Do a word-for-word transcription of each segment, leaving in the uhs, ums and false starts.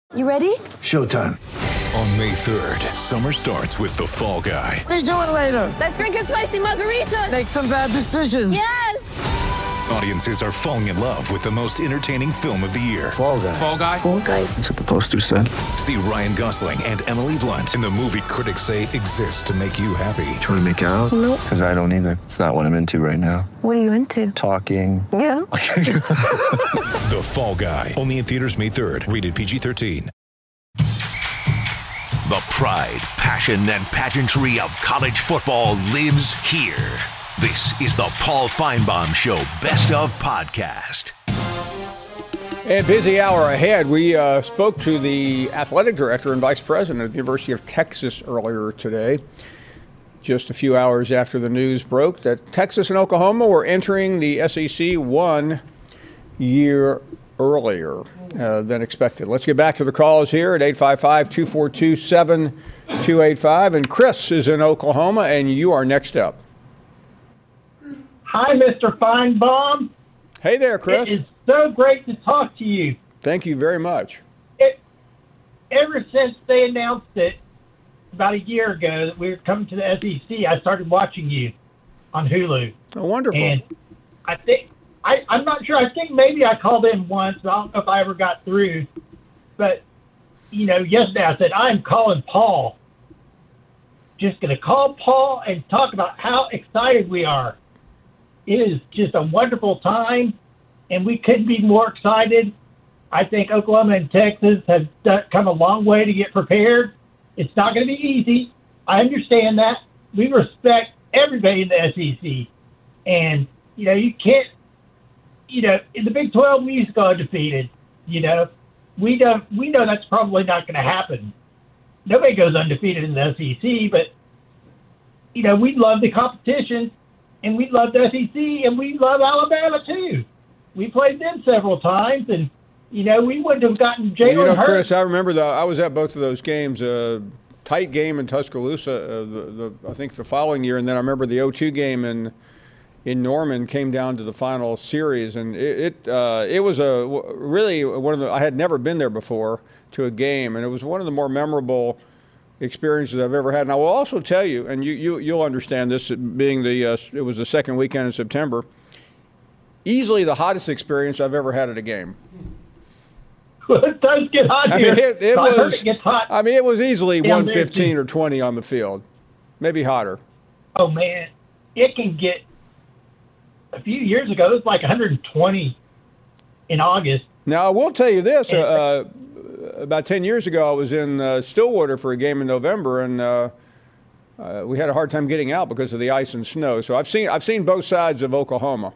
You ready? Showtime. On May third, summer starts with The Fall Guy. Let's do it later. Let's drink a spicy margarita. Make some bad decisions. Yes! Audiences are falling in love with the most entertaining film of the year. Fall Guy. Fall Guy? Fall Guy. That's what the poster said. See Ryan Gosling and Emily Blunt in the movie critics say exists to make you happy. Trying to make it out? Nope. Because I don't either. It's not what I'm into right now. What are you into? Talking. Yeah. The Fall Guy. Only in theaters May third. Rated P G thirteen. The pride, passion, and pageantry of college football lives here. This is the Paul Feinbaum Show Best of Podcast. A busy hour ahead. We uh, spoke to the athletic director and vice president of the University of Texas earlier today, just a few hours after the news broke that Texas and Oklahoma were entering the S E C one year earlier uh, than expected. Let's get back to the calls here at eight five five, two four two, seven two eight five. And Chris is in Oklahoma, and you are next up. Hi, Mister Feinbaum. Hey there, Chris. It is so great to talk to you. Thank you very much. It, ever since they announced it about a year ago that we were coming to the S E C, I started watching you on Hulu. Oh, wonderful. And I think, I, I'm not sure, I think maybe I called in once, but I don't know if I ever got through. But, you know, yesterday I said, I'm calling Paul. Just going to call Paul and talk about how excited we are. It is just a wonderful time, and we couldn't be more excited. I think Oklahoma and Texas have done, come a long way to get prepared. It's not going to be easy. I understand that. We respect everybody in the S E C. And, you know, you can't, you know, in the Big twelve, we used to go undefeated. You know, we don't, we know that's probably not going to happen. Nobody goes undefeated in the S E C, but, you know, we love the competition. And we love the S E C, and we love Alabama, too. We played them several times, and, you know, we wouldn't have gotten Jalen You know, Hurts. Chris, I remember, the, I was at both of those games, uh, tight game in Tuscaloosa, uh, the, the, I think the following year, and then I remember the oh two game in in Norman came down to the final series, and it it, uh, it was a really one of the, I had never been there before to a game, and it was one of the more memorable experiences I've ever had. And I will also tell you, and you, you, you'll understand this, being the, uh, it was the second weekend in September, easily the hottest experience I've ever had at a game. It does get hot I here. mean, it, it So I heard was, it gets hot. I mean, it was easily down one there, fifteen too. or twenty on the field, maybe hotter. Oh, man. It can get, a few years ago, it was like one hundred twenty in August. Now, I will tell you this, uh, uh, about ten years ago, I was in uh, Stillwater for a game in November, and uh, uh, we had a hard time getting out because of the ice and snow. So I've seen I've seen both sides of Oklahoma.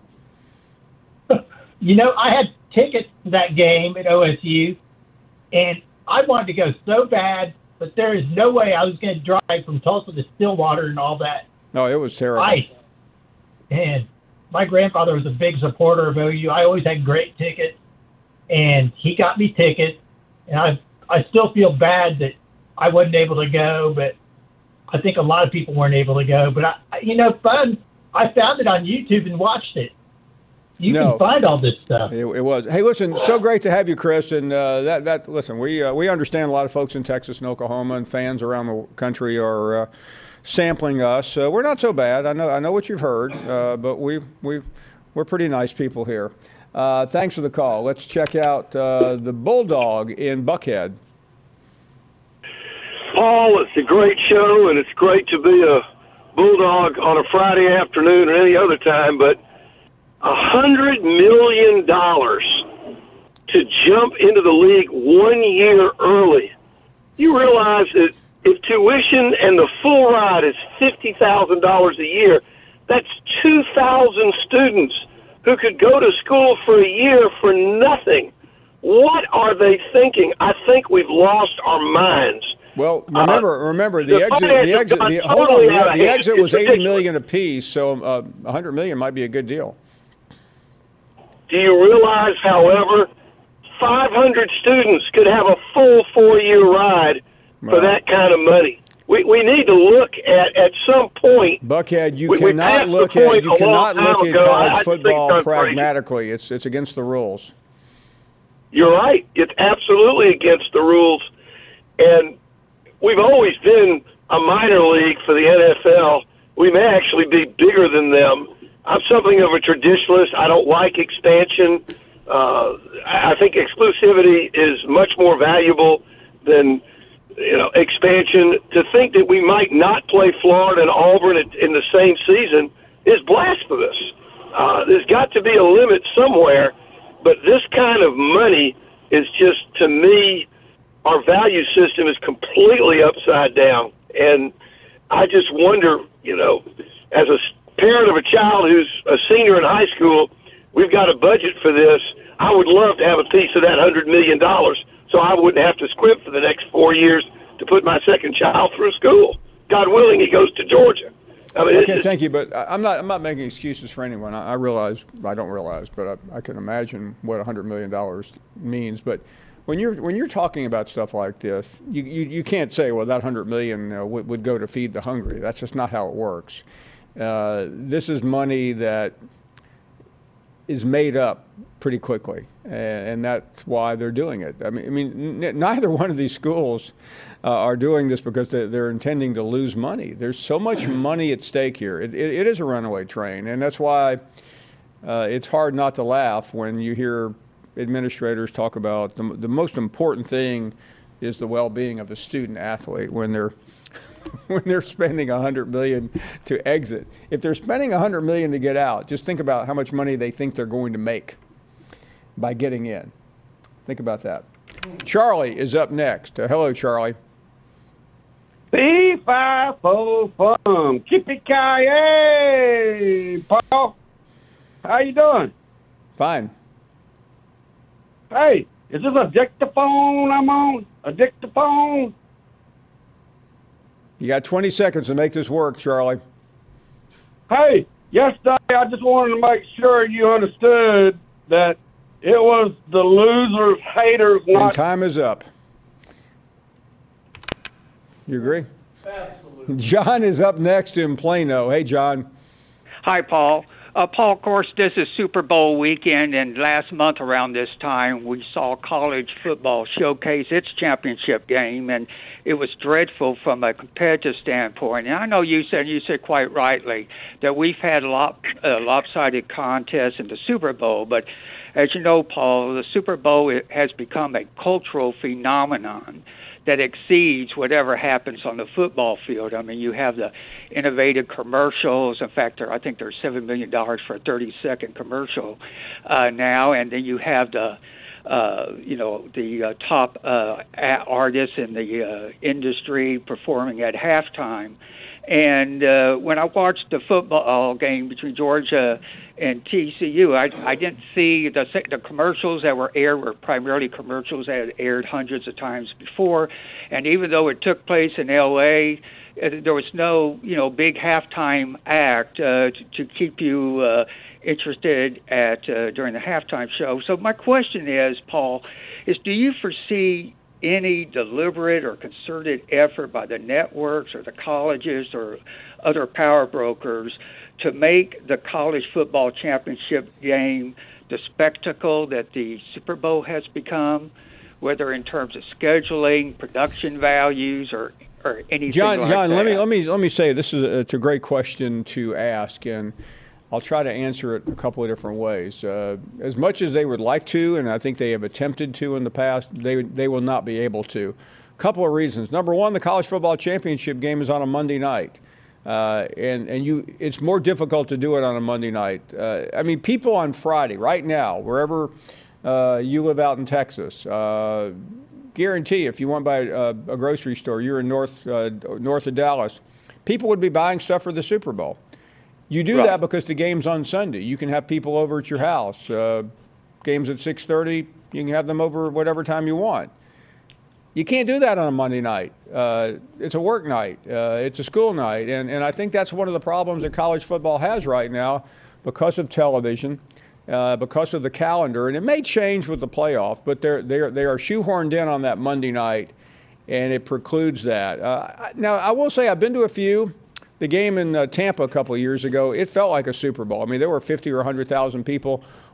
You know, I had tickets to that game at O S U, and I wanted to go so bad, but there is no way I was going to drive from Tulsa to Stillwater and all that No, it was terrible. ice. And my grandfather was a big supporter of O U. I always had great tickets, and he got me tickets. And I I still feel bad that I wasn't able to go, but I think a lot of people weren't able to go. But, I, you know, fun, I found it on YouTube and watched it. You No. can find all this stuff. It, it was. Hey, listen, so great to have you, Chris. And uh, that that listen, we uh, we understand a lot of folks in Texas and Oklahoma, and fans around the country are uh, sampling us. Uh, we're not so bad. I know I know what you've heard, uh, but we we we're pretty nice people here. Uh, thanks for the call. Let's check out uh, the Bulldog in Buckhead. Paul, it's a great show, and it's great to be a Bulldog on a Friday afternoon or any other time, but a hundred million dollars to jump into the league one year early. You realize that if tuition and the full ride is fifty thousand dollars a year, that's two thousand students who could go to school for a year for nothing. What are they thinking? I think we've lost our minds. Well, remember, uh, remember the, the exit. The exit. The, hold totally on. The, the exit was eighty ridiculous. million apiece, so uh, a hundred million might be a good deal. Do you realize, however, five hundred students could have a full four-year ride for Right. that kind of money? We we need to look at at some point. Point, you we, we cannot passed the look at point you a cannot long look time at ago. I- college I think football that's crazy. pragmatically. It's it's against the rules. you're right. It's absolutely against the rules. And we've always been a minor league for the N F L. We may actually be bigger than them. I'm something of a traditionalist. I don't like expansion. Uh, I think exclusivity is much more valuable than, you know, expansion. To think that we might not play Florida and Auburn in the same season is blasphemous. Uh, there's got to be a limit somewhere, but this kind of money is just, to me, our value system is completely upside down. And I just wonder, you know, as a parent of a child who's a senior in high school, we've got a budget for this. I would love to have a piece of that one hundred million dollars so I wouldn't have to squint for the next four years to put my second child through school. God willing, he goes to Georgia. I mean, okay, thank you, but I'm not. I'm not making excuses for anyone. I, I realize, I don't realize, but I, I can imagine what one hundred million dollars means. But when you're when you're talking about stuff like this, you you, you can't say, well, that one hundred million dollars uh, would, would go to feed the hungry. That's just not how it works. Uh, this is money that is made up pretty quickly, and, and that's why they're doing it. I mean, I mean, n- neither one of these schools uh, are doing this because they're, they're intending to lose money. There's so much money at stake here. It, it, it is a runaway train, and that's why uh, it's hard not to laugh when you hear administrators talk about the, the most important thing is the well-being of the student athlete when they're when they're spending one hundred million dollars to exit. If they're spending one hundred million dollars to get out, just think about how much money they think they're going to make by getting in. Think about that. Charlie is up next. Uh, hello, Charlie. B five four fum. Yippee-ki-yay, Paul. How you doing? Fine. Hey, is this a dictaphone I'm on? A dictaphone? You got twenty seconds to make this work, Charlie. Hey, yesterday I just wanted to make sure you understood that it was the losers, haters, And not... time is up. You agree? Absolutely. John is up next in Plano. Hey, John. Hi, Paul. Uh, Paul, of course, this is Super Bowl weekend, and last month around this time, we saw college football showcase its championship game, and it was dreadful from a competitive standpoint. And I know you said, you said quite rightly, that we've had lop, uh, lopsided contests in the Super Bowl, but as you know, Paul, the Super Bowl it has become a cultural phenomenon that exceeds whatever happens on the football field. I mean, you have the innovative commercials. In fact, there, I think there's seven million dollars for a thirty-second commercial uh, now. And then you have the, uh, you know, the uh, top uh, artists in the uh, industry performing at halftime. And uh, when I watched the football game between Georgia and T C U, I, I didn't see the, the commercials that were aired were primarily commercials that had aired hundreds of times before. And even though it took place in L A, there was no, you know, big halftime act uh, to, to keep you uh, interested at uh, during the halftime show. So my question is, Paul, is do you foresee any deliberate or concerted effort by the networks or the colleges or other power brokers to make the college football championship game the spectacle that the Super Bowl has become, whether in terms of scheduling, production values, or or anything John, like John, that? let me let me let me say this is a, it's a great question to ask, and I'll try to answer it a couple of different ways. Uh, as much as they would like to, and I think they have attempted to in the past, they they will not be able to. A couple of reasons. Number one, the college football championship game is on a Monday night, uh, and and you it's more difficult to do it on a Monday night. Uh, I mean, people on Friday, right now, wherever uh, you live out in Texas, uh, guarantee if you went by a, a grocery store, you're in north uh, north of Dallas, people would be buying stuff for the Super Bowl. You do right. that because the game's on Sunday. You can have people over at your house. Uh, game's at six thirty. You can have them over whatever time you want. You can't do that on a Monday night. Uh, it's a work night. Uh, it's a school night. And, and I think that's one of the problems that college football has right now because of television, uh, because of the calendar. And it may change with the playoff, but they're, they're, they are shoehorned in on that Monday night, and it precludes that. Uh, now, I will say I've been to a few. The game in uh, Tampa a couple of years ago, it felt like a Super Bowl. I mean, there were fifty or one hundred thousand people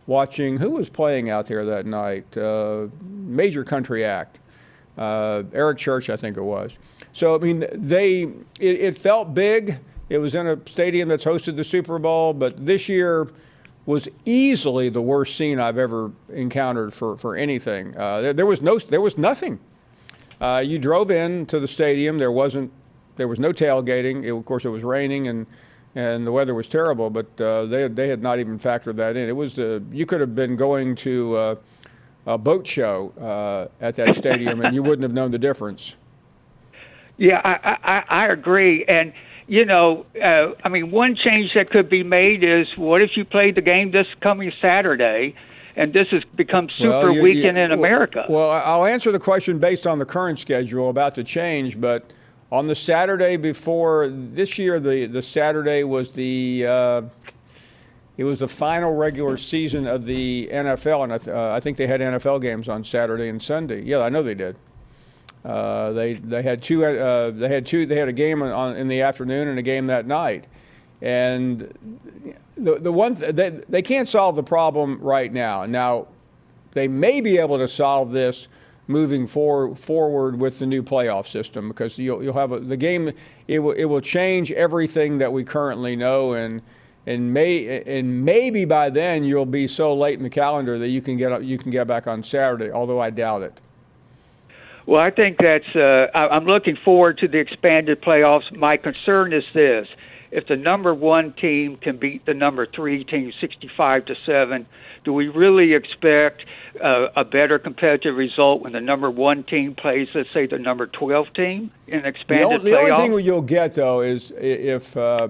watching who was playing out there that night. Uh, major country act, uh, Eric Church, I think it was. So I mean, they it, it felt big. It was in a stadium that's hosted the Super Bowl, but this year was easily the worst scene I've ever encountered for for anything. Uh, there, there was no, there was nothing. Uh, you drove in to the stadium. There wasn't, there was no tailgating. It, of course, it was raining and and the weather was terrible. But uh, they they had not even factored that in. It was uh, you could have been going to uh, a boat show uh, at that stadium, and you wouldn't have known the difference. Yeah, I I, I agree. And you know, uh, I mean, one change that could be made is what if you played the game this coming Saturday? And this has become super well, you, weekend you, in America. Well, I'll answer the question based on the current schedule about to change, but on the Saturday before this year, the, the Saturday was the uh, it was the final regular season of the N F L, and I, th- uh, I think they had N F L games on Saturday and Sunday. Yeah, I know they did. Uh, they they had two uh, they had two they had a game on, in the afternoon and a game that night, and the the one th- they they can't solve the problem right now. Now, they may be able to solve this moving for, forward with the new playoff system, because you'll you'll have a, the game. It will it will change everything that we currently know, and and may and maybe by then you'll be so late in the calendar that you can get you can get back on Saturday. Although I doubt it. Well, I think that's. Uh, I'm looking forward to the expanded playoffs. My concern is this: if the number one team can beat the number three team sixty-five to seven, do we really expect uh, a better competitive result when the number one team plays, let's say, the number twelve team in expanded the, playoff? The only thing you'll get, though, is if uh,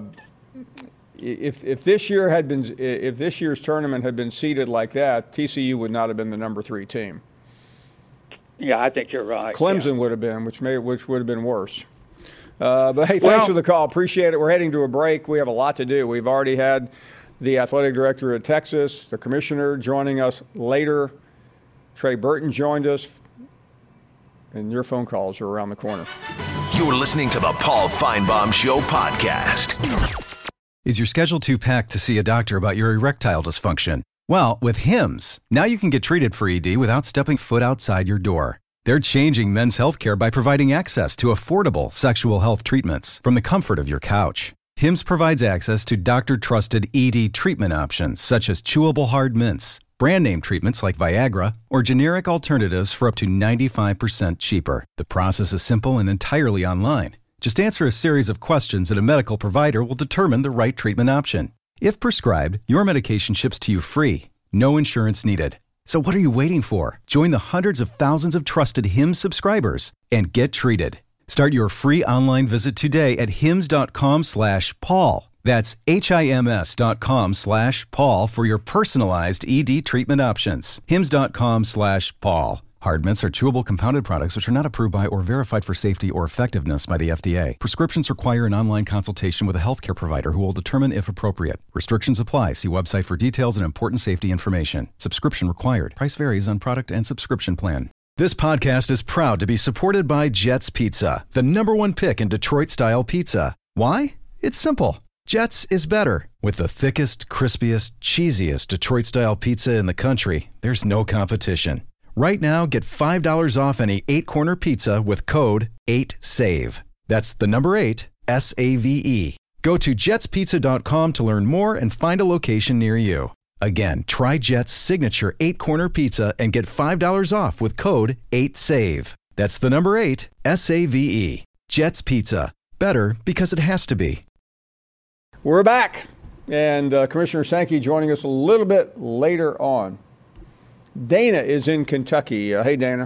if if this year had been if this year's tournament had been seeded like that, T C U would not have been the number three team. Yeah, I think you're right. Clemson yeah. would have been, which may which would have been worse. Uh, but hey, thanks well, for the call. Appreciate it. We're heading to a break. We have a lot to do. We've already had the athletic director of Texas, the commissioner, joining us later. Trey Burton joined us, and your phone calls are around the corner. You're listening to the Paul Feinbaum Show podcast. Is your schedule too packed to see a doctor about your erectile dysfunction? Well, with Hims, now you can get treated for E D without stepping foot outside your door. They're changing men's healthcare by providing access to affordable sexual health treatments from the comfort of your couch. Hims provides access to doctor-trusted E D treatment options such as chewable hard mints, brand name treatments like Viagra, or generic alternatives for up to ninety-five percent cheaper. The process is simple and entirely online. Just answer a series of questions and a medical provider will determine the right treatment option. If prescribed, your medication ships to you free. No insurance needed. So what are you waiting for? Join the hundreds of thousands of trusted Hims subscribers and get treated. Start your free online visit today at hims.com slash Paul. That's H-I-M-S dot com slash Paul for your personalized E D treatment options. Hims.com slash Paul. Hard mints are chewable compounded products which are not approved by or verified for safety or effectiveness by the F D A. Prescriptions require an online consultation with a healthcare provider who will determine if appropriate. Restrictions apply. See website for details and important safety information. Subscription required. Price varies on product and subscription plan. This podcast is proud to be supported by Jets Pizza, the number one pick in Detroit-style pizza. Why? It's simple. Jets is better. With the thickest, crispiest, cheesiest Detroit-style pizza in the country, there's no competition. Right now, get five dollars off any eight-corner pizza with code eight save. That's the number eight, S A V E. Go to jets pizza dot com to learn more and find a location near you. Again, try Jet's signature eight-corner pizza and get five dollars off with code eight save. That's the number eight, S A V E. Jet's Pizza. Better because it has to be. We're back, and uh, Commissioner Sankey joining us a little bit later on. Dana is in Kentucky. Uh, hey, Dana.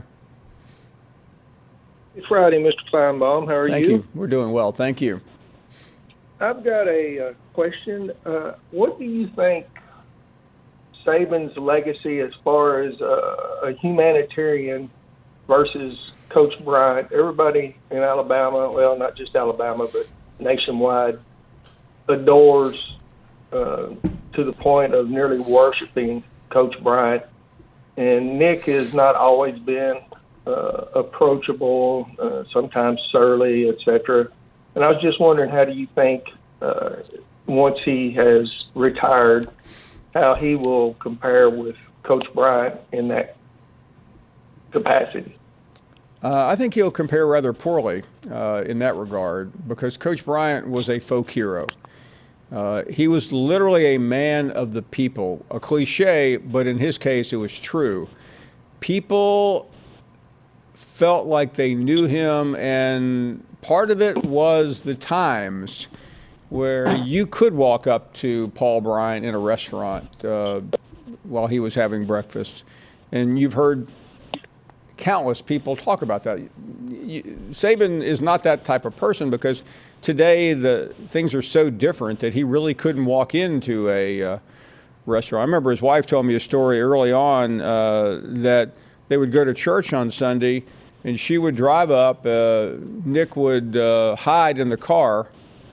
It's Friday, Mister Feinbaum. How are Thank you? you. We're doing well. Thank you. I've got a uh, question. Uh, what do you think Saban's legacy as far as uh, a humanitarian versus Coach Bryant? Everybody in Alabama, well, not just Alabama, but nationwide, adores uh, to the point of nearly worshiping Coach Bryant. And Nick has not always been uh, approachable, uh, sometimes surly, et cetera. And I was just wondering, how do you think uh, once he has retired, how he will compare with Coach Bryant in that capacity? Uh, I think he'll compare rather poorly uh, in that regard because Coach Bryant was a folk hero. Uh, he was literally a man of the people, a cliche, but in his case it was true. People felt like they knew him, and part of it was the times where you could walk up to Paul Bryant in a restaurant uh, while he was having breakfast, and you've heard countless people talk about that. Saban is not that type of person because today the things are so different that he really couldn't walk into a uh, restaurant. I remember his wife told me a story early on uh, that they would go to church on Sunday and she would drive up, uh, Nick would uh, hide in the car,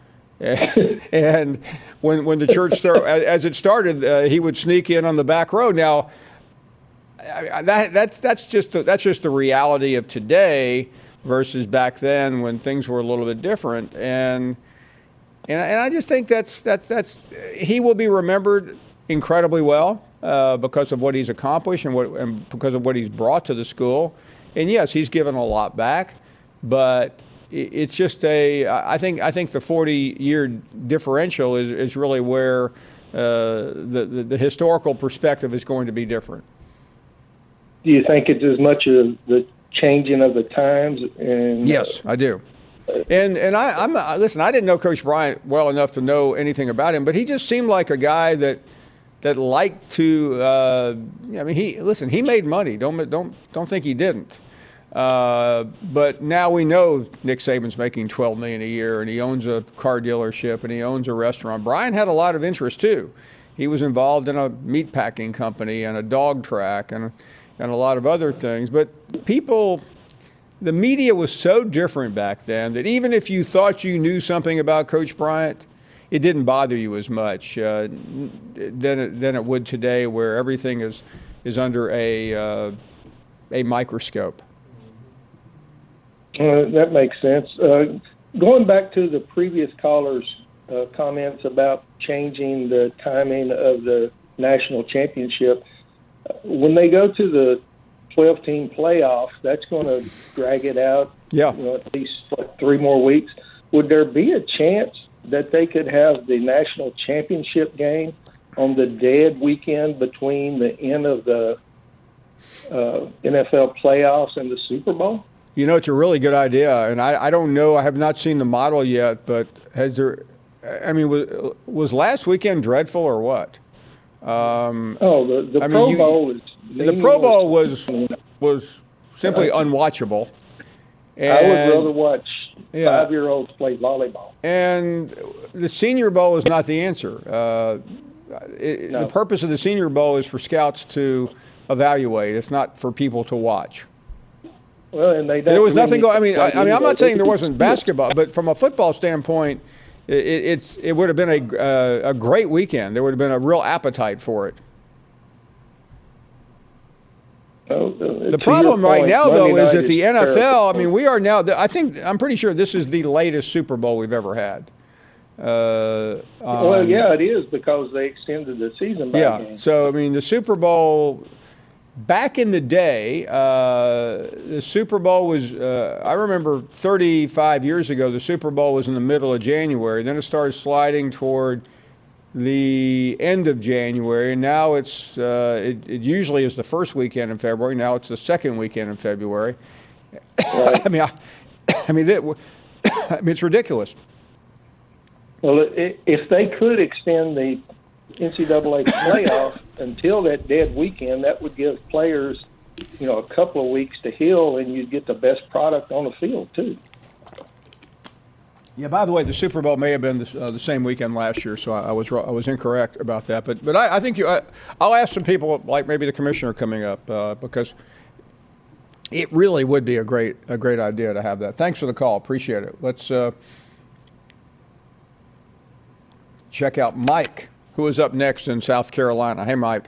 and when when the church started, as it started, uh, he would sneak in on the back road. Now, I, that that's that's just a, that's just the reality of today versus back then when things were a little bit different. And and and I just think that's that's that's he will be remembered incredibly well uh, because of what he's accomplished and what and because of what he's brought to the school. And yes, he's given a lot back, but it's just a I think I think the forty-year differential is is really where uh, the, the the historical perspective is going to be different. Do you think it's as much of the changing of the times? And yes, I do. And and I, I'm listen. I didn't know Coach Bryant well enough to know anything about him, but he just seemed like a guy that that liked to. Uh, I mean, he listen. He made money. Don't don't don't think he didn't. Uh, but now we know Nick Saban's making twelve million dollars a year, and he owns a car dealership, and he owns a restaurant. Brian had a lot of interest too. He was involved in a meat packing company and a dog track and and a lot of other things. But people, the media was so different back then that even if you thought you knew something about Coach Bryant, it didn't bother you as much uh, than it, than it would today, where everything is is under a uh, a microscope. Uh, that makes sense. Uh, going back to the previous caller's uh, comments about changing the timing of the national championship, uh, when they go to the twelve-team playoff, that's going to drag it out. Yeah. You know, at least like three more weeks. Would there be a chance that they could have the national championship game on the dead weekend between the end of the uh, N F L playoffs and the Super Bowl? You know, it's a really good idea, and I, I don't know. I have not seen the model yet, but has there? I mean, was, was last weekend dreadful or what? Um, oh, the, the I Pro mean, you, Bowl is the Pro Bowl was was simply unwatchable. And, I would rather watch yeah. five-year-olds play volleyball. And the Senior Bowl is not the answer. Uh, it, no. The purpose of the Senior Bowl is for scouts to evaluate. It's not for people to watch. Well, and they don't there was really nothing going. I mean, I, I mean, I'm not saying there do. wasn't basketball, but from a football standpoint, it, it's it would have been a uh, a great weekend. There would have been a real appetite for it. Oh, the problem right now, though, is that the N F L. I mean, we are now. I think I'm pretty sure this is the latest Super Bowl we've ever had. Uh, well, um, yeah, it is because they extended the season. By yeah. game. So I mean, the Super Bowl. Back in the day, uh, the Super Bowl was, uh, I remember thirty-five years ago, the Super Bowl was in the middle of January. Then it started sliding toward the end of January. And now it's, uh, it, it usually is the first weekend in February. Now it's the second weekend in February. Right. I mean, I, I mean, it, I mean, it's ridiculous. Well, if they could extend the N C double A playoff until that dead weekend, that would give players, you know, a couple of weeks to heal, and you'd get the best product on the field too. Yeah. By the way, the Super Bowl may have been the, uh, the same weekend last year, so I, I was I was incorrect about that. But but I, I think you. I, I'll ask some people, like maybe the commissioner coming up, uh, because it really would be a great a great idea to have that. Thanks for the call. Appreciate it. Let's uh, check out Mike, who is up next in South Carolina. Hey, Mike.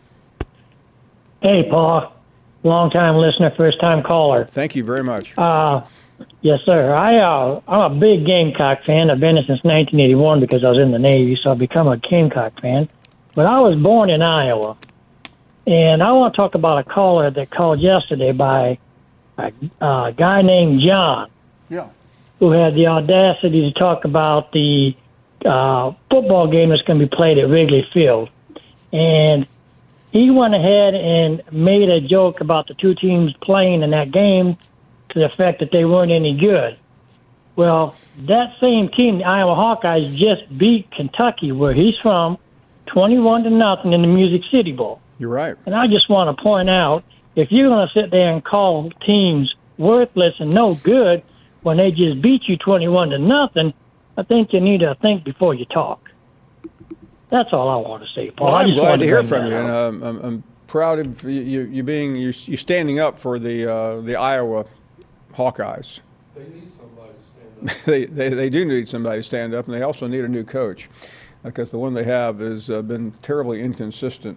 Hey, Paul. Long-time listener, first-time caller. Thank you very much. Uh, yes, sir. I, uh, I'm a big Gamecock fan. I've been it since nineteen eighty-one because I was in the Navy, so I've become a Gamecock fan. but I was born in Iowa. And I want to talk about a caller that called yesterday by a, a guy named John. Yeah. Who had the audacity to talk about the uh, football game that's going to be played at Wrigley Field. And he went ahead and made a joke about the two teams playing in that game to the fact that they weren't any good. Well, that same team, the Iowa Hawkeyes, just beat Kentucky, where he's from, twenty-one to nothing in the Music City Bowl. You're right. And I just want to point out, if you're going to sit there and call teams worthless and no good when they just beat you twenty-one to nothing, I think you need to think before you talk. That's all I want to say, Paul. Well, I I'm just glad wanted to hear bring from that you, up. and um, I'm, I'm proud of you, you, you being you, you standing up for the uh, the Iowa Hawkeyes. They need somebody to stand up. they, they they do need somebody to stand up, and they also need a new coach, because the one they have has uh, been terribly inconsistent.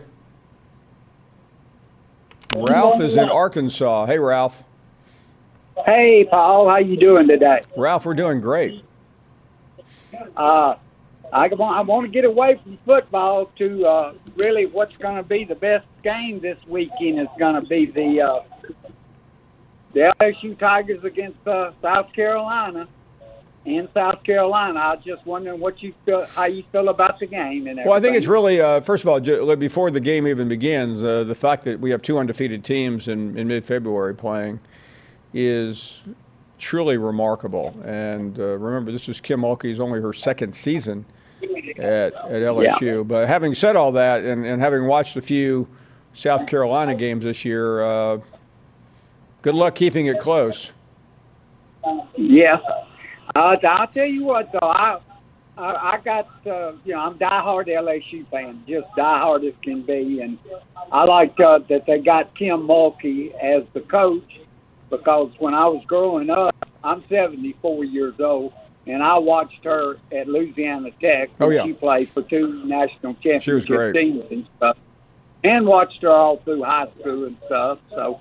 Ralph is in Arkansas. Hey, Ralph. Hey, Paul. How you doing today? Ralph, we're doing great. Uh, I want I want to get away from football to uh, really what's going to be the best game this weekend is going to be the uh, the L S U Tigers against uh, South Carolina. In South Carolina, I was just wondering what you feel, how you feel about the game and everything. Well, I think it's really, uh, first of all, ju- before the game even begins, uh, the fact that we have two undefeated teams in, in mid-February playing is truly remarkable. And uh, remember, this is Kim Mulkey's only her second season at, at L S U. Yeah. But having said all that, and, and having watched a few South Carolina games this year, uh, good luck keeping it close. Yeah. Uh, I'll tell you what, though, I I, I got, uh, you know, I'm a diehard L S U fan, just diehard as can be, and I like uh, that they got Kim Mulkey as the coach, because when I was growing up, I'm seventy-four years old, and I watched her at Louisiana Tech when Oh, yeah. she played for two national She was championship great. teams and stuff, and watched her all through high school and stuff. So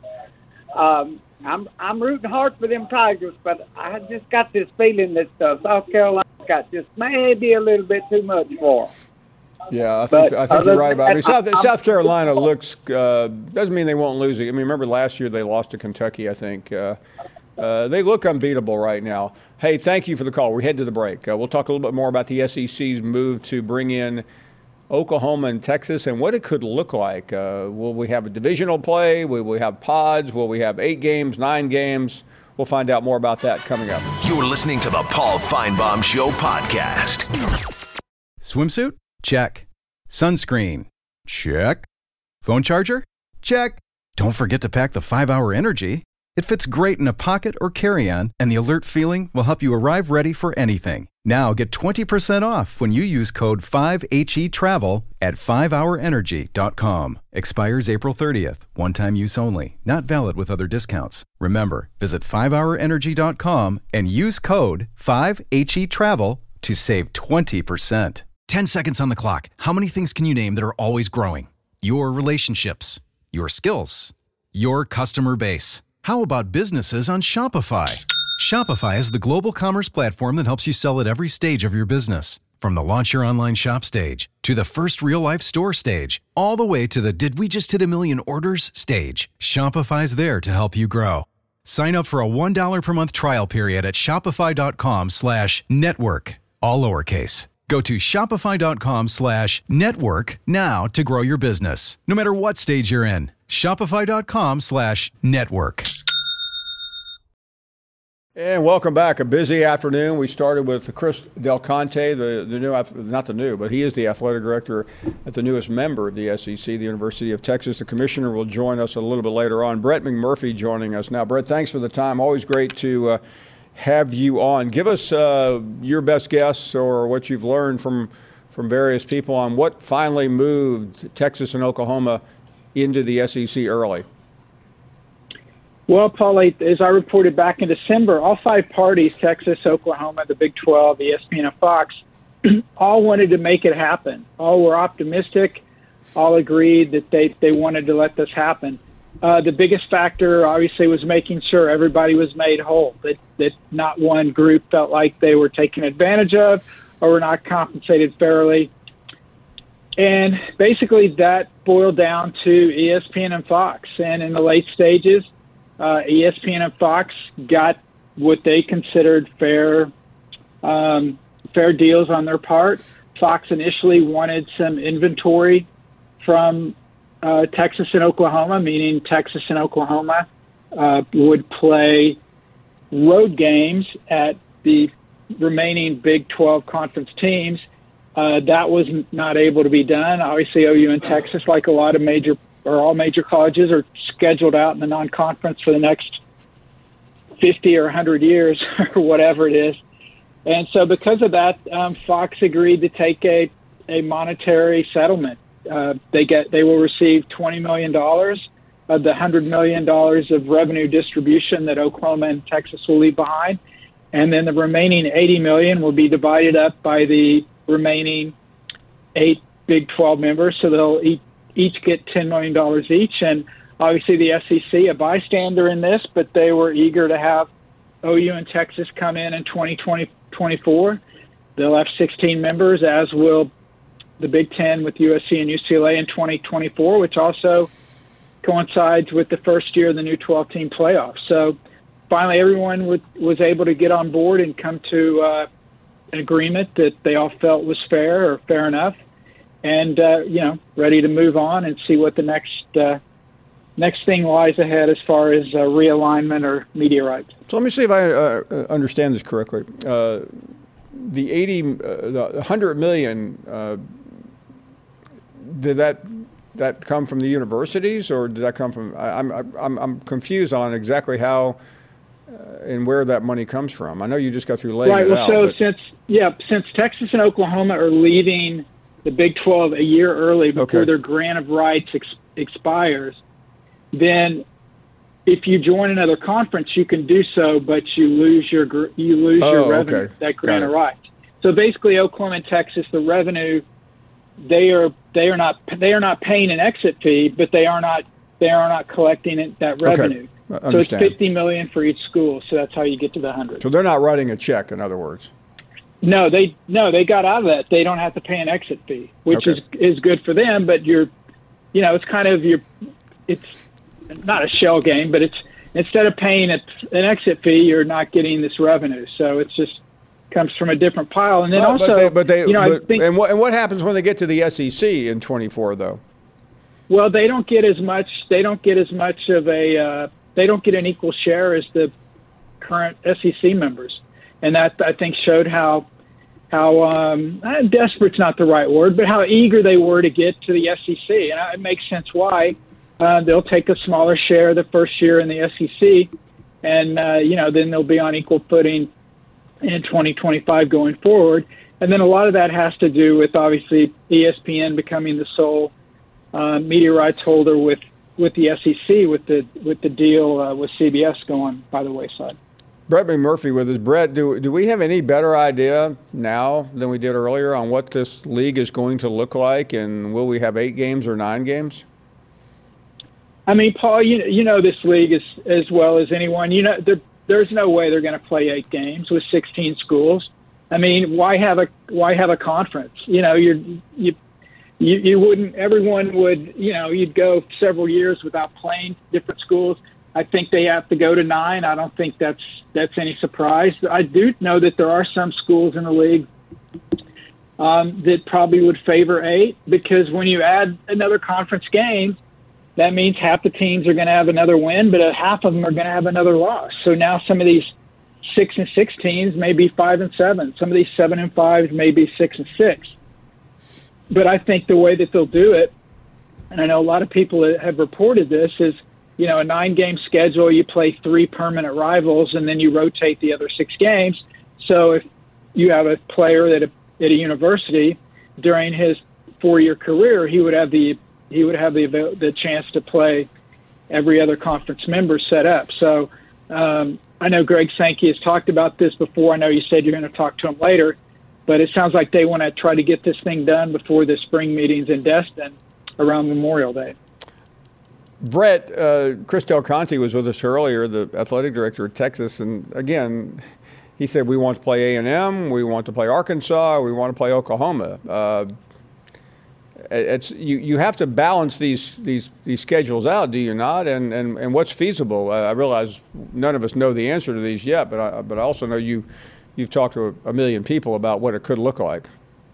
um, I'm I'm rooting hard for them Tigers, but I just got this feeling that uh, South Carolina got just maybe a little bit too much for them. Yeah, I think But I think other you're right than about it. I mean, that, South, I'm- South Carolina looks uh, doesn't mean they won't lose it. I mean, remember last year they lost to Kentucky. I think uh, uh, they look unbeatable right now. Hey, thank you for the call. We head to the break. Uh, we'll talk a little bit more about the S E C's move to bring in Oklahoma and Texas and what it could look like. Uh, will we have a divisional play? Will we have pods? Will we have eight games, nine games? We'll find out more about that coming up. You're listening to the Paul Feinbaum Show podcast. Swimsuit? Check. Sunscreen? Check. Phone charger? Check. Don't forget to pack the five hour Energy. It fits great in a pocket or carry-on, and the alert feeling will help you arrive ready for anything. Now get twenty percent off when you use code five H E travel at five hour energy dot com. Expires April thirtieth. One-time use only. Not valid with other discounts. Remember, visit five hour energy dot com and use code five H E travel to save twenty percent. ten seconds on the clock. How many things can you name that are always growing? Your relationships, your skills, your customer base. How about businesses on Shopify? Shopify is the global commerce platform that helps you sell at every stage of your business. From the launch your online shop stage, to the first real-life store stage, all the way to the did we just hit a million orders stage, Shopify's there to help you grow. Sign up for a one dollar per month trial period at shopify.com slash network, all lowercase. Go to shopify.com slash network now to grow your business, no matter what stage you're in. Shopify.com slash network. And welcome back. A busy afternoon. We started with Chris Del Conte, the, the new, not the new, but he is the athletic director at the newest member of the S E C, the University of Texas. The commissioner will join us a little bit later on. Brett McMurphy joining us now. Brett, thanks for the time. Always great to uh, have you on. Give us uh, your best guess or what you've learned from, from various people on what finally moved Texas and Oklahoma into the S E C early. Well, Paul, as I reported back in December, all five parties, Texas, Oklahoma, the Big twelve, the E S P N, and Fox, all wanted to make it happen. All were optimistic. All agreed that they, they wanted to let this happen. Uh, the biggest factor, obviously, was making sure everybody was made whole, that, that not one group felt like they were taken advantage of or were not compensated fairly. and basically that boiled down to E S P N and Fox. And in the late stages, uh, E S P N and Fox got what they considered fair um, fair deals on their part. Fox initially wanted some inventory from uh, Texas and Oklahoma, meaning Texas and Oklahoma uh, would play road games at the remaining Big twelve conference teams. Uh, that was not able to be done. Obviously, O U and Texas, like a lot of major or all major colleges, are scheduled out in the non-conference for the next fifty or one hundred years or whatever it is. And so because of that, um, Fox agreed to take a, a monetary settlement. Uh, they get they will receive twenty million dollars of the one hundred million dollars of revenue distribution that Oklahoma and Texas will leave behind. And then the remaining eighty million dollars will be divided up by the remaining eight Big twelve members. So they'll each, each get ten million dollars each. And obviously the S E C, a bystander in this, but they were eager to have O U and Texas come in in twenty twenty, twenty-four. They'll have sixteen members, as will the Big Ten with U S C and U C L A in twenty twenty-four, which also coincides with the first year of the new twelve-team playoff. So finally, everyone would, was able to get on board and come to uh, an agreement that they all felt was fair or fair enough, and uh, you know, ready to move on and see what the next uh, next thing lies ahead as far as uh, realignment or media rights. So let me see if I uh, understand this correctly. Uh, the eighty, uh, the one hundred million, uh, did that that come from the universities, or did that come from? I, I'm I'm I'm confused on exactly how uh, and where that money comes from. I know you just got through laying right, it well, out. So but... since yeah, since Texas and Oklahoma are leaving the Big twelve a year early before Okay. their grant of rights ex- expires, then if you join another conference, you can do so, but you lose your gr- you lose Oh, your revenue, okay. that Got grant it. of rights. So basically, Oklahoma and Texas, the revenue, they are they are not they are not paying an exit fee, but they are not they are not collecting it, that Okay. revenue. I So it's understand. fifty million for each school. So that's how you get to the hundred. So they're not writing a check, in other words. No, they no, they got out of that. They don't have to pay an exit fee, which Okay. is is good for them. But you're, you know, it's kind of your, it's not a shell game, but it's instead of paying a, an exit fee, you're not getting this revenue. So it's just comes from a different pile. And then Well, also, but they, but they, you know, but, I think and what and what happens when they get to the S E C in twenty-four, though? well, they don't get as much. They don't get as much of a. Uh, they don't get an equal share as the current S E C members, and that I think showed how how um, uh, desperate's not the right word, but how eager they were to get to the S E C, and it makes sense why uh, they'll take a smaller share the first year in the S E C, and uh, you know then they'll be on equal footing in twenty twenty-five going forward, and then a lot of that has to do with obviously E S P N becoming the sole uh, media rights holder with, with the S E C with the with the deal uh, with C B S going by the wayside. Brett McMurphy with us. Brett, do do we have any better idea now than we did earlier on what this league is going to look like, and will we have eight games or nine games? I mean, Paul, you you know this league as as well as anyone. You know, there, there's no way they're going to play eight games with sixteen schools. I mean, why have a why have a conference? You know, you're, you you you wouldn't. Everyone would. You know, you'd go several years without playing different schools. I think they have to go to nine. I don't think that's that's any surprise. I do know that there are some schools in the league um, that probably would favor eight, because when you add another conference game, that means half the teams are going to have another win, but half of them are going to have another loss. So now some of these six and six teams may be five and seven. Some of these seven and fives may be six and six. But I think the way that they'll do it, and I know a lot of people have reported this, is, you know, a nine-game schedule, you play three permanent rivals, and then you rotate the other six games. So if you have a player at a, at a university during his four-year career, he would have the he would have the the chance to play every other conference member set up. So um, I know Greg Sankey has talked about this before. I know you said you're going to talk to him later, but it sounds like they want to try to get this thing done before the spring meetings in Destin around Memorial Day. Brett, uh, Chris Del Conte was with us earlier, the athletic director of Texas, and again, he said we want to play A and M, we want to play Arkansas, we want to play Oklahoma. Uh, it's you, you have to balance these these these schedules out, do you not? And and, and what's feasible? Uh, I realize none of us know the answer to these yet, but I but I also know you you've talked to a, a million people about what it could look like.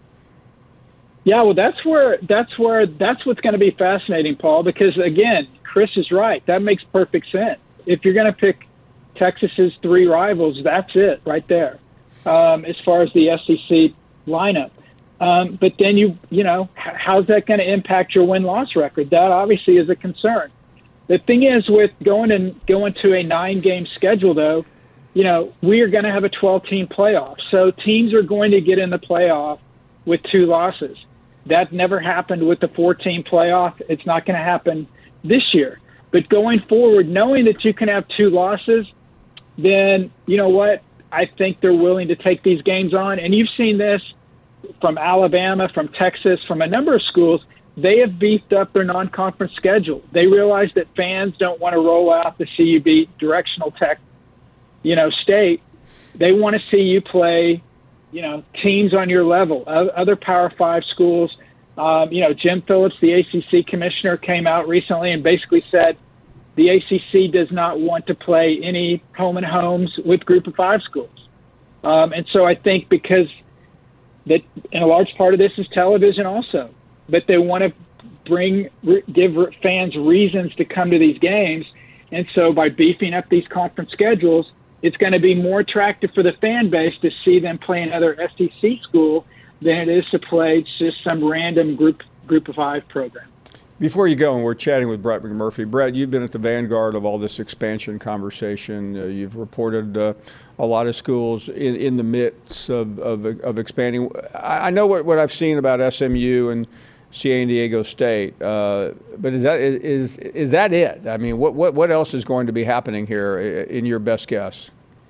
Yeah, well, that's where that's where that's what's going to be fascinating, Paul. Because again, Chris is right. That makes perfect sense. If you're going to pick Texas's three rivals, that's it right there. Um, as far as the S E C lineup. Um, but then you, you know, h- how's that going to impact your win-loss record? That obviously is a concern. The thing is with going and going to a nine-game schedule, though, you know, we are going to have a twelve-team playoff. So teams are going to get in the playoff with two losses. That never happened with the four-team playoff. It's not going to happen this year. But going forward, knowing that you can have two losses, then you know what? I think they're willing to take these games on. And you've seen this from Alabama, from Texas, from a number of schools. They have beefed up their non-conference schedule. They realize that fans don't want to roll out the C U B directional tech, you know, state. They want to see you play, you know, teams on your level, other Power Five schools. Um, you know, Jim Phillips, the A C C commissioner, came out recently and basically said, the A C C does not want to play any home and homes with Group of Five schools. Um, and so I think because that, and a large part of this is television also, but they want to bring, give fans reasons to come to these games. And so by beefing up these conference schedules, it's going to be more attractive for the fan base to see them play another S E C school than it is to play just some random group, group of five program. Before you go, and we're chatting with Brett McMurphy. Brett, you've been at the vanguard of all this expansion conversation. Uh, you've reported uh, a lot of schools in, in the midst of, of, of expanding. I, I know what, what I've seen about S M U and San Diego State, uh, but is that is is that it? I mean, what, what what else is going to be happening here in your best guess?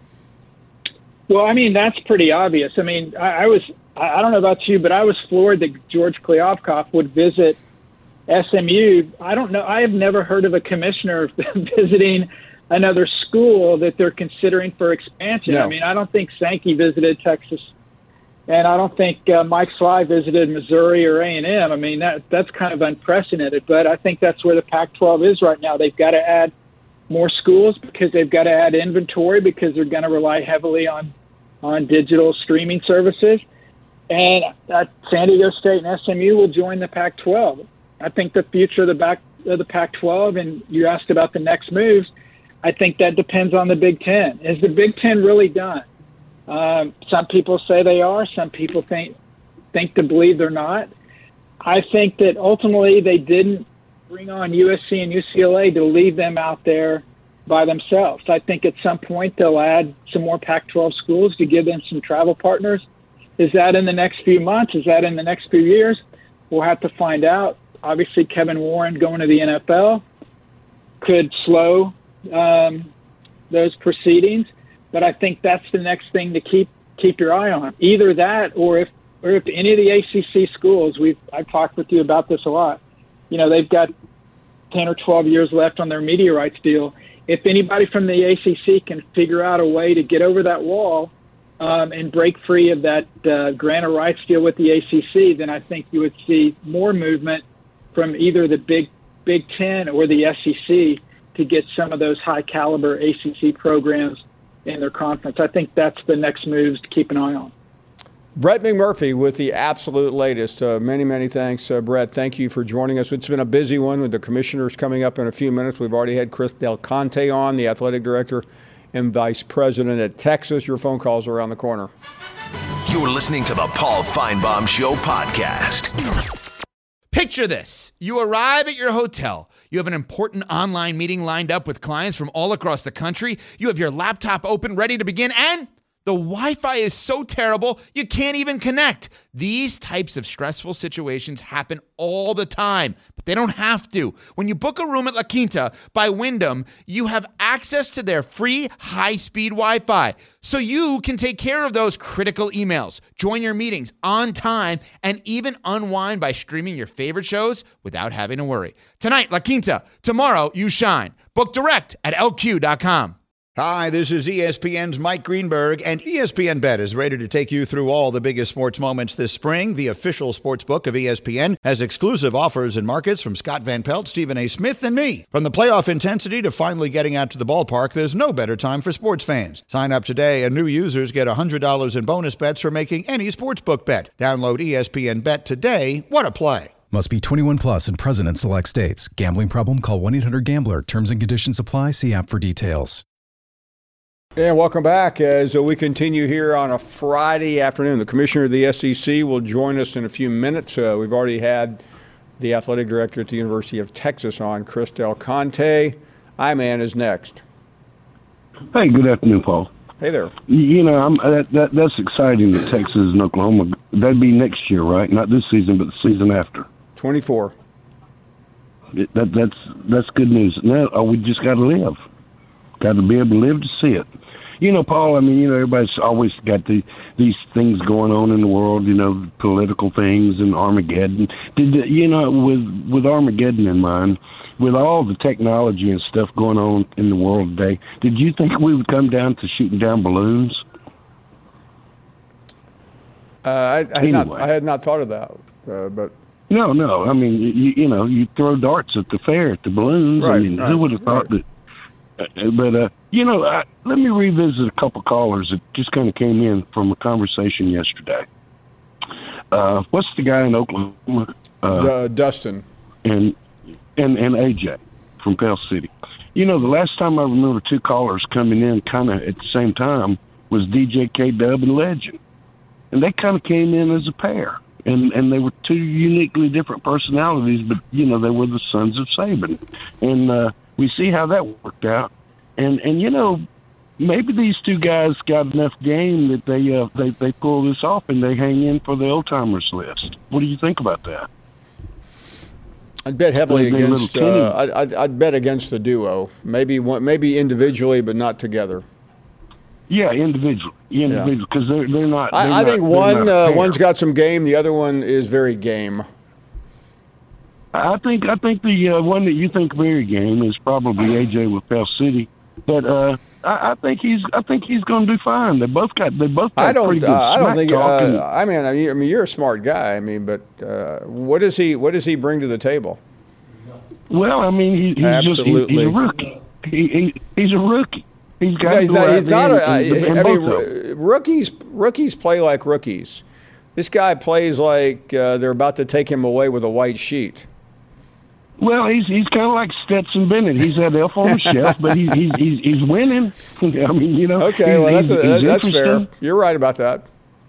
Well, I mean, that's pretty obvious. I mean, I, I was I don't know about you, but I was floored that George Kliavkoff would visit S M U. I don't know. I have never heard of a commissioner visiting another school that they're considering for expansion. No. I mean, I don't think Sankey visited Texas, and I don't think uh, Mike Sly visited Missouri or A and M. I mean, that that's kind of unprecedented, but I think that's where the Pac twelve is right now. They've got to add more schools because they've got to add inventory because they're going to rely heavily on, on digital streaming services. And uh, San Diego State and S M U will join the Pac twelve. I think the future of the back of the Pac twelve, and you asked about the next moves, I think that depends on the Big Ten. Is the Big Ten really done? Um, some people say they are. Some people think think to believe they're not. I think that ultimately they didn't bring on U S C and U C L A to leave them out there by themselves. I think at some point they'll add some more Pac twelve schools to give them some travel partners. Is that in the next few months? Is that in the next few years? We'll have to find out. Obviously, Kevin Warren going to the N F L could slow um, those proceedings, but I think that's the next thing to keep keep your eye on. Either that, or if or if any of the A C C schools, we've I've talked with you about this a lot. You know, they've got ten or twelve years left on their media rights deal. If anybody from the A C C can figure out a way to get over that wall um, and break free of that uh, grant of rights deal with the A C C, then I think you would see more movement from either the Big Big Ten or the S E C to get some of those high caliber A C C programs in their conference. I think that's the next moves to keep an eye on. Brett McMurphy with the absolute latest. Uh, many, many thanks, uh, Brett. Thank you for joining us. It's been a busy one with the commissioners coming up in a few minutes. We've already had Chris Del Conte on, the athletic director and vice president at Texas. Your phone calls are around the corner. You're listening to the Paul Feinbaum Show podcast. Picture this. You arrive at your hotel. You have an important online meeting lined up with clients from all across the country. You have your laptop open, ready to begin, and the Wi-Fi is so terrible, you can't even connect. These types of stressful situations happen all the time, but they don't have to. When you book a room at La Quinta by Wyndham, you have access to their free high-speed Wi-Fi, so you can take care of those critical emails, join your meetings on time, and even unwind by streaming your favorite shows without having to worry. Tonight, La Quinta. Tomorrow, you shine. Book direct at L Q dot com. Hi, this is E S P N's Mike Greenberg, and E S P N Bet is ready to take you through all the biggest sports moments this spring. The official sports book of E S P N has exclusive offers and markets from Scott Van Pelt, Stephen A. Smith, and me. From the playoff intensity to finally getting out to the ballpark, there's no better time for sports fans. Sign up today, and new users get one hundred dollars in bonus bets for making any sportsbook bet. Download E S P N Bet today. What a play. Must be twenty-one plus and present in select states. Gambling problem? Call one eight hundred gambler. Terms and conditions apply. See app for details. And welcome back as we continue here on a Friday afternoon. The commissioner of the S E C will join us in a few minutes. Uh, we've already had the athletic director at the University of Texas on, Chris Del Conte. I-Man is next. Hey, good afternoon, Paul. Hey there. You know, I'm, that, that that's exciting that Texas and Oklahoma, that'd be next year, right? Not this season, but the season after. twenty-four. It, that, that's that's good news. Now, uh, we just got to live. Got to be able to live to see it. You know, Paul, I mean, you know, everybody's always got the, these things going on in the world, you know, political things and Armageddon. Did you know, with with Armageddon in mind, with all the technology and stuff going on in the world today, did you think we would come down to shooting down balloons? Uh, I, I, had anyway. not, I had not thought of that, uh, but... No, no. I mean, you, you know, you throw darts at the fair, at the balloons. Right, I mean, right, who would have thought right. that? Uh, but, uh, you know, I, let me revisit a couple callers that just kind of came in from a conversation yesterday. Uh, what's the guy in Oklahoma? Uh, D- Dustin. And, and, and A J from Pell City. You know, the last time I remember two callers coming in kind of at the same time was D J K-Dub and Legend. And they kind of came in as a pair. And and they were two uniquely different personalities, but, you know, they were the sons of Saban. And uh, we see how that worked out. And, and you know, maybe these two guys got enough game that they, uh, they, they pull this off and they hang in for the old-timers list. What do you think about that? I'd bet heavily They're against. little Uh, I'd, I'd, I'd bet against the duo. Maybe one, maybe individually, but not together. Yeah, individually, individual, because they're they're not. They're I, I not, think they're one not a uh, pair. one's got some game. The other one is very game. I think I think the uh, one that you think very game is probably A J with Pell City, but uh, I, I think he's I think he's going to do fine. They both got they both got I don't. pretty good Uh, I don't smack think. talk and- Uh, I mean, I mean, I mean, you're a smart guy. I mean, but uh, what does he? What does he bring to the table? Well, I mean, he, he's Absolutely. just he, he's a rookie. He, he he's a rookie. He's got No, he's to not. go He's out not there a, and- and- I, and I mean, both of them. r- rookies. Rookies play like rookies. This guy plays like uh, they're about to take him away with a white sheet. Well, he's he's kind of like Stetson Bennett. He's that elf on the shelf, but he's he's he's, he's winning. I mean, you know. Okay, he's, well that's he's, a, he's that's fair. interesting. You're right about that.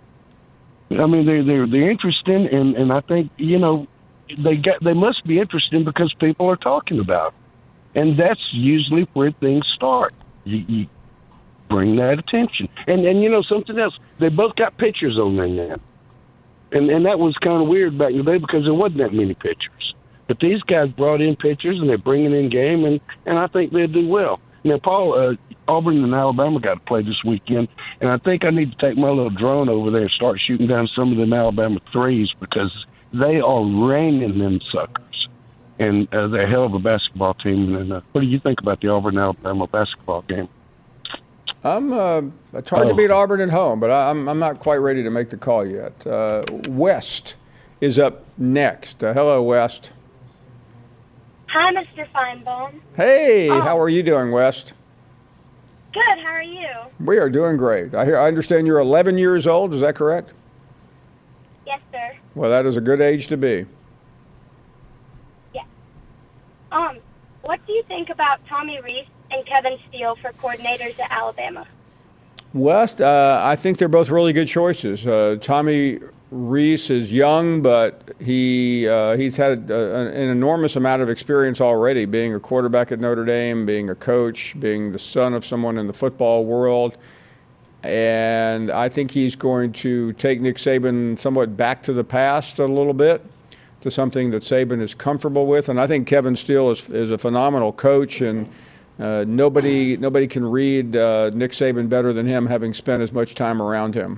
I mean, they're they're they're interesting, and, and I think you know they get they must be interesting because people are talking about it. And that's usually where things start. You, you bring that attention, and and you know something else. They both got pictures on their net, and and that was kind of weird back in the day because there wasn't that many pictures. But these guys brought in pictures, and they're bringing in game, and and I think they'll do well. Now, Paul, uh, Auburn and Alabama got to play this weekend, and I think I need to take my little drone over there and start shooting down some of them Alabama threes because they are raining them suckers. And uh, they're a hell of a basketball team. And uh, what do you think about the Auburn-Alabama basketball game? I'm. Uh, it's hard to Oh. beat Auburn at home, but I, I'm I'm not quite ready to make the call yet. Uh, West is up next. Uh, hello, West. Hi, Mister Feinbaum. Hey, Oh. how are you doing, West? Good. How are you? We are doing great. I hear. I understand you're eleven years old. Is that correct? Yes, sir. Well, that is a good age to be. Yes. Um, what do you think about Tommy Rees and Kevin Steele for coordinators at Alabama? West, uh, I think they're both really good choices. Uh, Tommy Rees is young, but he uh, he's had uh, an, an enormous amount of experience already, being a quarterback at Notre Dame, being a coach, being the son of someone in the football world. And I think he's going to take Nick Saban somewhat back to the past a little bit, to something that Saban is comfortable with. And I think Kevin Steele is is a phenomenal coach, and uh, nobody nobody can read uh, Nick Saban better than him, having spent as much time around him.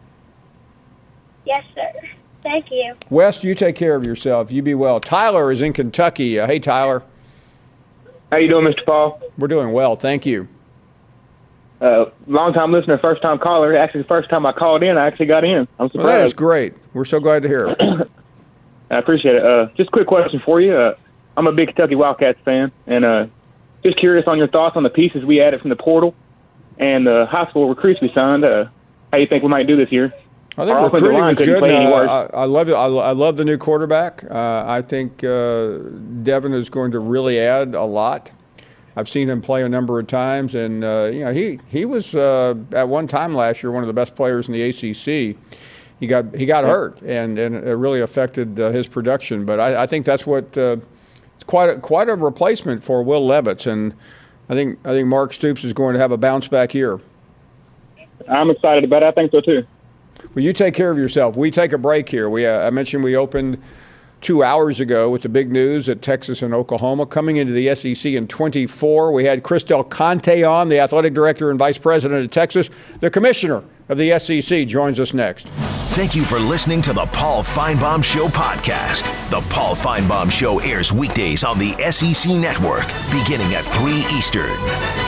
Yes, sir. Thank you. Wes, you take care of yourself. You be well. Tyler is in Kentucky. Uh, hey, Tyler. How you doing, Mister Paul? We're doing well. Thank you. Uh, long time listener, first time caller. Actually, the first time I called in, I actually got in. I'm surprised. Well, that is great. We're so glad to hear it. I appreciate it. Uh, just a quick question for you. Uh, I'm a big Kentucky Wildcats fan, and uh, just curious on your thoughts on the pieces we added from the portal and the high school recruits we signed. Uh, how you think we might do this year? I think Our offensive recruiting line was couldn't good. play any Uh, worse. I, I love it. I, I love the new quarterback. Uh, I think uh, Devin is going to really add a lot. I've seen him play a number of times, and uh, you know he he was uh, at one time last year one of the best players in the A C C. He got he got hurt, and, and it really affected uh, his production. But I, I think that's what uh, it's quite a, quite a replacement for Will Levitz, and I think I think Mark Stoops is going to have a bounce back year. I'm excited about it. I think so too. Well, you take care of yourself. We take a break here. We uh, I mentioned we opened two hours ago with the big news at Texas and Oklahoma. Coming into the S E C in twenty-four, we had Chris Del Conte on, the athletic director and vice president of Texas. The commissioner of the S E C joins us next. Thank you for listening to the Paul Feinbaum Show podcast. The Paul Feinbaum Show airs weekdays on the S E C Network, beginning at three Eastern.